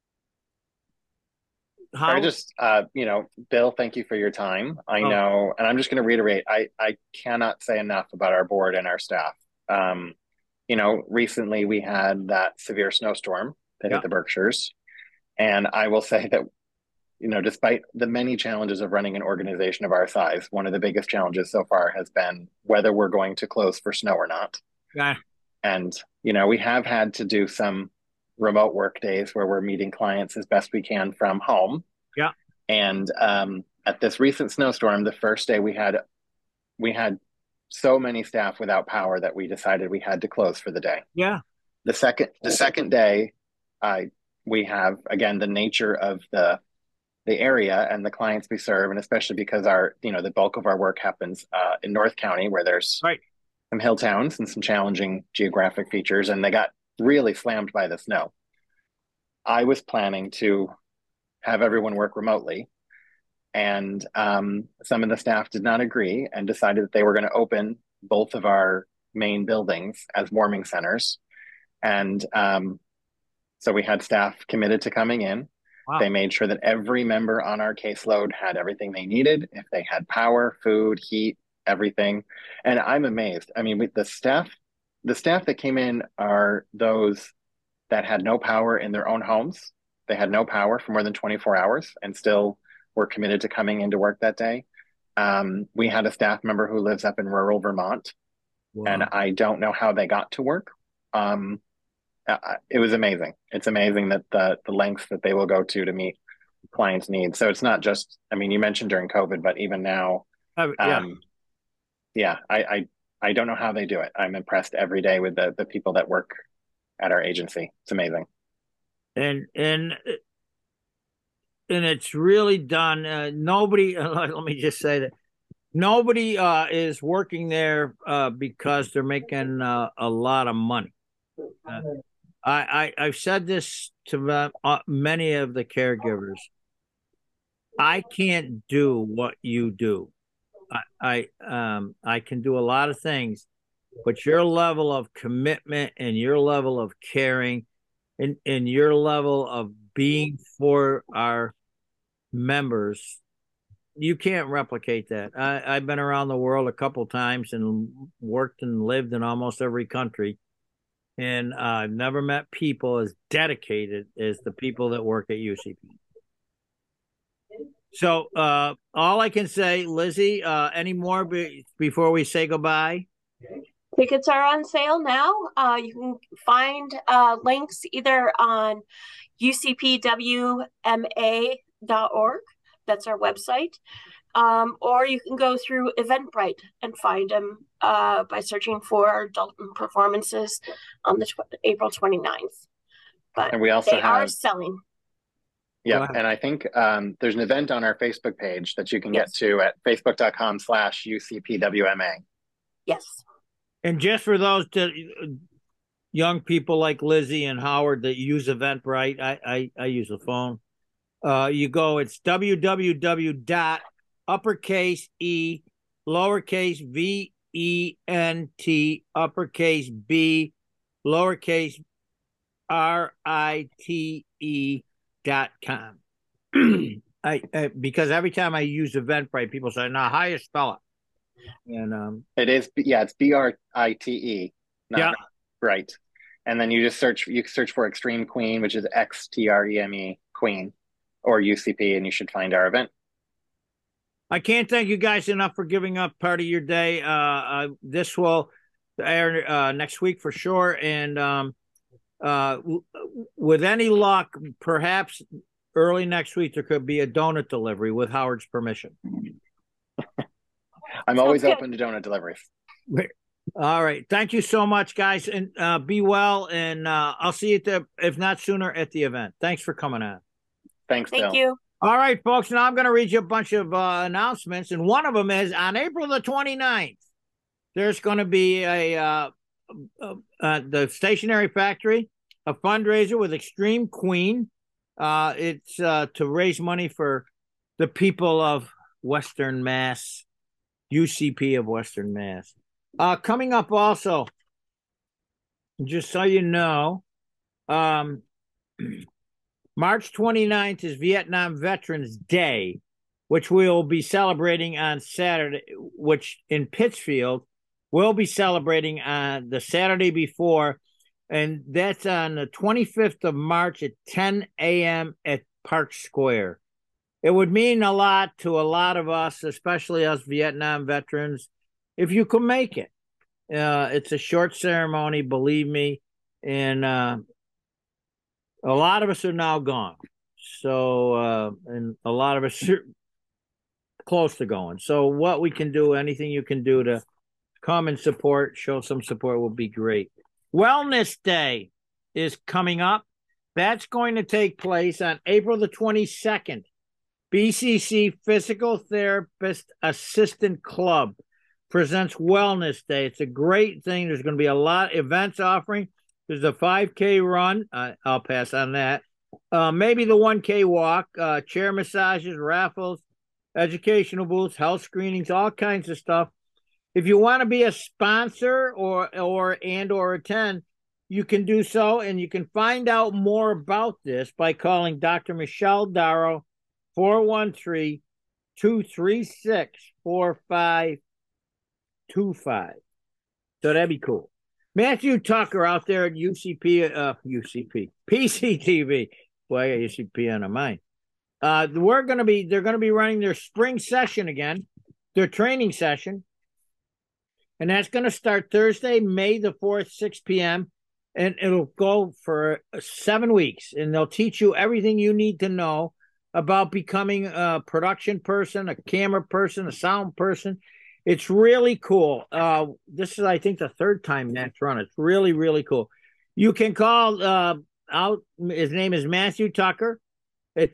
[SPEAKER 2] I just, Bill, thank you for your time. I know, and I'm just going to reiterate, I cannot say enough about our board and our staff. Recently we had that severe snowstorm that hit the Berkshires. And I will say that, despite the many challenges of running an organization of our size, one of the biggest challenges so far has been whether we're going to close for snow or not.
[SPEAKER 1] Yeah.
[SPEAKER 2] And, we have had to do some remote work days where we're meeting clients as best we can from home.
[SPEAKER 1] Yeah.
[SPEAKER 2] And at this recent snowstorm, the first day we had so many staff without power that we decided we had to close for the day.
[SPEAKER 1] Yeah.
[SPEAKER 2] The second day, we have, again, the nature of the area and the clients we serve, and especially because the bulk of our work happens in North County, where there's some hill towns and some challenging geographic features, and they got really slammed by the snow. I was planning to have everyone work remotely, and some of the staff did not agree and decided that they were going to open both of our main buildings as warming centers. And so we had staff committed to coming in.
[SPEAKER 1] Wow.
[SPEAKER 2] They made sure that every member on our caseload had everything they needed. If they had power, food, heat, everything. And I'm amazed. I mean, the staff that came in are those that had no power in their own homes. They had no power for more than 24 hours and still were committed to coming into work that day. We had a staff member who lives up in rural Vermont. Wow. And I don't know how they got to work. It was amazing. It's amazing that the lengths that they will go to meet clients' needs. So it's not just, you mentioned during COVID, but even now, I don't know how they do it. I'm impressed every day with the people that work at our agency. It's amazing.
[SPEAKER 1] And it's really done. Nobody, let me just say that nobody is working there because they're making a lot of money. I've said this to many of the caregivers. I can't do what you do. I can do a lot of things, but your level of commitment and your level of caring and your level of being for our members, you can't replicate that. I've been around the world a couple times and worked and lived in almost every country. And I've never met people as dedicated as the people that work at UCP. So all I can say, Lizzie, any more before we say goodbye?
[SPEAKER 3] Tickets are on sale now. You can find links either on ucpwma.org. That's our website. Or you can go through Eventbrite and find them by searching for Dalton Performances on the April 29th. But
[SPEAKER 2] and we also
[SPEAKER 3] are selling.
[SPEAKER 2] Yeah, and I think there's an event on our Facebook page that you can get to at facebook.com/UCPWMA.
[SPEAKER 3] Yes.
[SPEAKER 1] And just for those young people like Lizzie and Howard that use Eventbrite, I use the phone. You go, it's www.uppercase-E, lowercase VENT, uppercase B, lowercase RITE.com. Because every time I use Eventbrite, people say, "Now, how you spell it?" And
[SPEAKER 2] it is, it's BRITE, not right. And then you search for Extreme Queen, which is XTREME Queen, or UCP, and you should find our event.
[SPEAKER 1] I can't thank you guys enough for giving up part of your day. This will air next week for sure. And with any luck, perhaps early next week, there could be a donut delivery with Howard's permission.
[SPEAKER 2] I'm always open to donut deliveries.
[SPEAKER 1] All right. Thank you so much, guys. And be well. And I'll see you, if not sooner, at the event. Thanks for coming on.
[SPEAKER 2] Thanks, Bill.
[SPEAKER 3] Thank you.
[SPEAKER 1] All right, folks. Now I'm going to read you a bunch of announcements. And one of them is on April the 29th, there's going to be the Stationery Factory, a fundraiser with Extreme Queen. It's to raise money for the people of Western Mass, UCP of Western Mass. Coming up also, just so you know, March 29th is Vietnam Veterans Day, which we'll be celebrating on Saturday, which in Pittsfield, we'll be celebrating on the Saturday before, and that's on the 25th of March at 10 a.m. at Park Square. It would mean a lot to a lot of us, especially us Vietnam veterans, if you could make it. It's a short ceremony, believe me, and a lot of us are now gone. So, and a lot of us are close to going. So what we can do, anything you can do to come and support, show some support will be great. Wellness Day is coming up. That's going to take place on April the 22nd. BCC Physical Therapist Assistant Club presents Wellness Day. It's a great thing. There's going to be a lot of events offering. There's a 5K run. I'll pass on that. Maybe the 1K walk, chair massages, raffles, educational booths, health screenings, all kinds of stuff. If you want to be a sponsor or attend, you can do so, and you can find out more about this by calling Dr. Michelle Darrow, 413-236-4525. So that'd be cool. Matthew Tucker out there at PCTV. Boy, I got UCP on mind. They're going to be running their spring session again, their training session. And that's going to start Thursday, May the 4th, 6 p.m. And it'll go for 7 weeks. And they'll teach you everything you need to know about becoming a production person, a camera person, a sound person. It's really cool. This is, I think, the third time that's run. It's really, really cool. You can call out. His name is Matthew Tucker. It's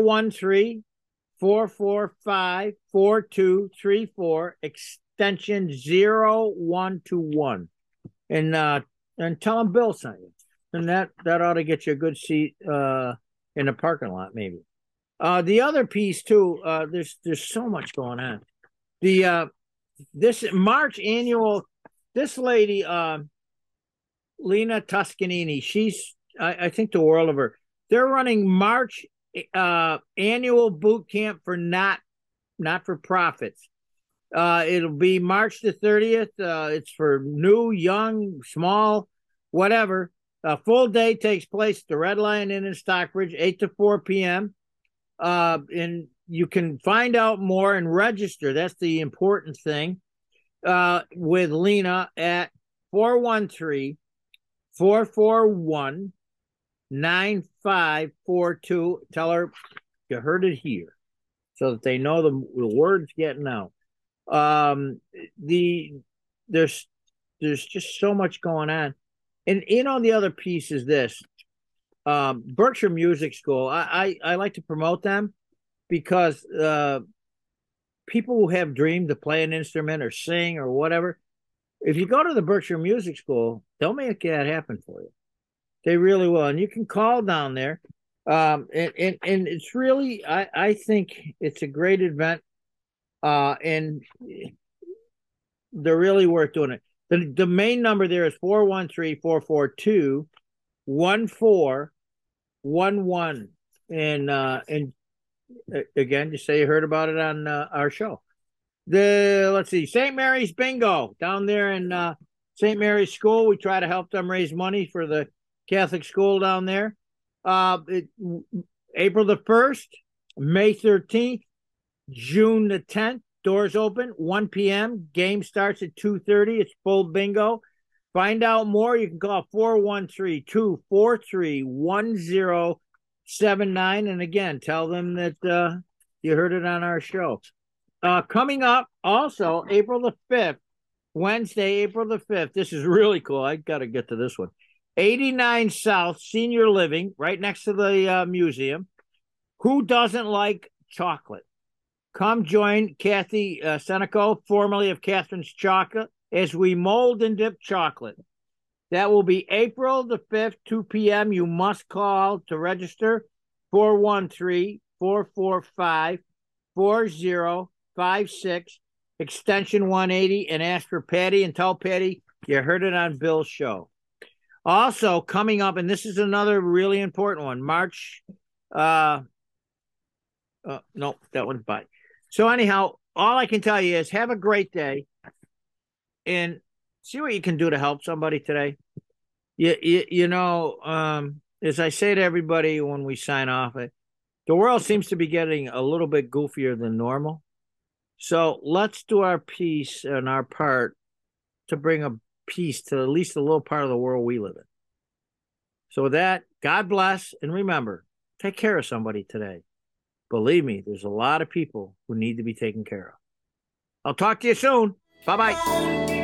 [SPEAKER 1] 413-445-4234, extension 0121. And tell him Bill sent you. And that ought to get you a good seat in the parking lot, maybe. The other piece, too, there's so much going on. This March annual, this lady, Lena Toscanini, she's, I think the world of her. They're running March annual boot camp for not-for-profits. It'll be March the 30th. It's for new, young, small, whatever. A full day takes place at the Red Lion Inn in Stockbridge, 8 to 4 p.m. And you can find out more and register. That's the important thing. With Lena at 413-441-9542. Tell her you heard it here, so that they know the word's getting out. There's just so much going on, and the other piece is this. Berkshire Music School. I like to promote them because people who have dreamed to play an instrument or sing or whatever, if you go to the Berkshire Music School, they'll make that happen for you. They really will. And you can call down there. And it's really, I think it's a great event. And they're really worth doing it. The main number there is 413-442-1411. And again, just say you heard about it on our show. Let's see, St. Mary's Bingo down there in St. Mary's School. We try to help them raise money for the Catholic school down there. April the 1st, May 13th, June the 10th, doors open, 1 p.m. Game starts at 2:30. It's full bingo. Find out more. You can call 413-243-1079. And again, tell them that you heard it on our show. Coming up also, April the 5th, Wednesday, April the 5th. This is really cool. I got to get to this one. 89 South Senior Living, right next to the museum. Who doesn't like chocolate? Come join Kathy Seneco, formerly of Catherine's Chocolate, as we mold and dip chocolate. That will be April the 5th, 2 p.m. You must call to register, 413-445-4056, extension 180, and ask for Patty and tell Patty you heard it on Bill's show. Also coming up, and this is another really important one, March, no, that one's by. So anyhow, all I can tell you is have a great day and see what you can do to help somebody today. You know, as I say to everybody when we sign off, the world seems to be getting a little bit goofier than normal. So let's do our piece and our part to bring a peace to at least a little part of the world we live in. So with that, God bless, and remember, take care of somebody today. Believe me, there's a lot of people who need to be taken care of. I'll talk to you soon. Bye-bye.